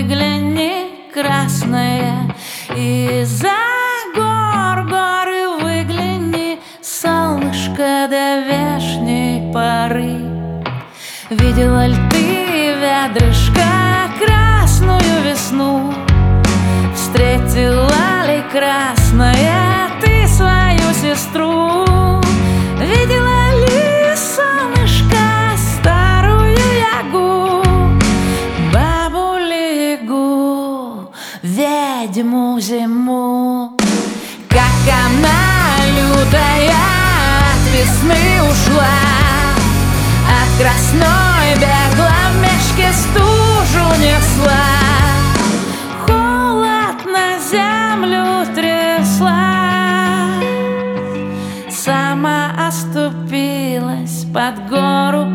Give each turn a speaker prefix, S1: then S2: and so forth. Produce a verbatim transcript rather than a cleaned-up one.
S1: выгляни, красная, из-за гор горы выгляни, солнышко до вешней поры. Видела ли ты, вядрышко, красную весну? Встретила ли, красная, ты свою сестру? Видела ли, солнышко, старую ягу, бабу-ягу, ведьму зиму? Как она лютая от весны ушла, от красной бегла, в мешке стужу несла, холод на землю трясла, сама оступилась под гору